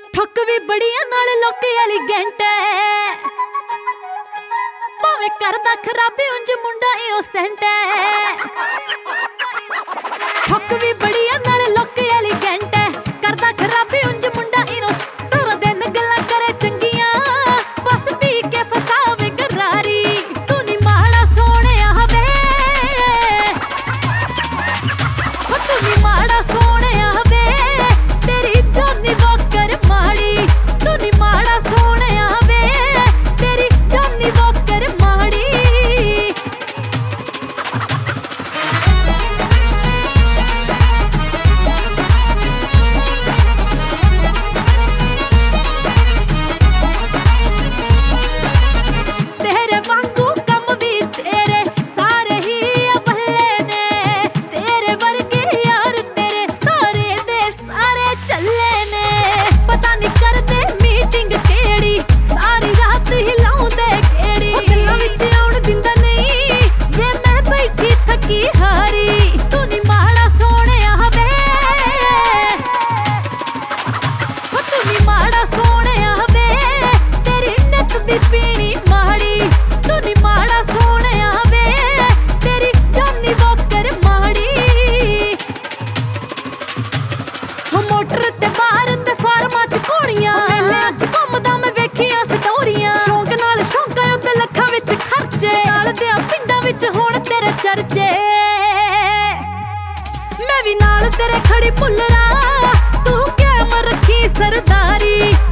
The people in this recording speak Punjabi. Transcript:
ਠੁੱਕ ਵੀ ਬੜੀਆਂ ਨਾਲ ਲੋਕ ਐਲੀਗੈਂਟ ਐ, ਭਾਵੇਂ ਕਰਦਾ ਖਰਾਬੀ ਉਂਝ ਮੁੰਡਾ ਇਨੋਸੈਂਟ ਐ। ਠੁੱਕ ਵੀ ਬੜੀਆਂ ਨਾਲ ਲੋਕ ਐਲੀਗੈਂਟ ਐ, ਕਰਦਾ ਖਰਾਬੀ ਉਂਝ ਮੁੰਡਾ ਇਨੋਸੈਂਟ। ਸਾਰਾ ਦਿਨ ਗੱਲਾਂ ਕਰੇ ਚੰਗੀਆਂ, ਬਸ ਪੀ ਕੇ ਫਸਾਵੇ ਗਰਾਰੀ। ਤੂੰ ਨੀ ਮਾੜਾ ਸੋਹਣਿਆ ਵੇ, ਤੂੰ ਨੀ ਮਾੜਾ ਸੋਹਣਿਆ ਵੇ, ਤੇਰੀ ਜੌਨੀ ਵਾਕਰ ਮਾੜੀ। ਤੂੰ ਨੀ ਮਾੜਾ ਸੋਹਣਿਆ ਵੇ, ਤੇਰੀ ਜੌਨੀ ਵਾਕਰ ਮਾੜੀ। ਤੇਰੇ ਵਾਂਗੂ ਕੰਮ ਵੀ ਤੇਰੇ ਸਾਰੇ ਹੀ ਅਵੱਲੇ ਨੇ, ਤੇਰੇ ਵਰਗੇ ਯਾਰ ਤੇਰੇ ਸਾਰੇ ਦੇ ਸਾਰੇ ਚੱਲੇ ਨੇ। ਪਤਾ ਨੀ ਕਰਦੇ ਮੀਟਿੰਗ ਕਿਹੜੀ, ਸਾਰੀ ਰਾਤ ਹਿਲਾਉਂਦੇ ਕਿਹੜੀ। ਉਹ ਗੱਲਾਂ ਵਿੱਚ ਆਉਣ ਦਿੰਦਾ ਨਹੀਂ ਵੇ, ਮੈਂ ਬੈਠੀ ਥੱਕੀ ਹਾਰੀ। ਤੂੰ ਨੀ ਮਾੜਾ ਸੋਹਣਿਆ ਵੇ, ਤੂੰ ਨੀ ਮਾੜਾ ਸੋਹਣਿਆ ਵੇ, ਤੇਰੀ ਨਿੱਤ ਦੀ ਪੀਣੀ ਮਾੜੀ। ਤੂੰ ਨੀ ਮਾੜਾ ਸੋਹਣਿਆ ਵੇ, ਤੇਰੀ ਜੌਨੀ ਵਾਕਰ ਮਾੜੀ। ਮੋਟਰ ਤੇ ਬਾਹਰ ਤੇ ਫਾਰਮਾਂ ਚ ਘੋੜੀਆਂ, ਮੇਲਿਆਂ ਚ ਘੁੰਮਦਾ ਮੈਂ ਵੇਖੀਆਂ ਸਟੋਰੀਆਂ। ਸ਼ੌਂਕ ਨਾਲ ਸ਼ੌਂਕਾਂ ਉੱਤੇ ਲੱਖਾਂ ਵਿੱਚ ਖਰਚੇ, ਨਾਲ ਦਿਆਂ ਪਿੰਡਾਂ ਵਿੱਚ ਹੁਣ ਤੇਰੇ ਚਰਚੇ। ਮੈਂ ਵੀ ਨਾਲ ਤੇਰੇ ਖੜੀ ਭੁੱਲਰਾਂ, ਤੂੰ ਕਾਇਮ ਰੱਖੀ ਸਰਦਾਰੀ।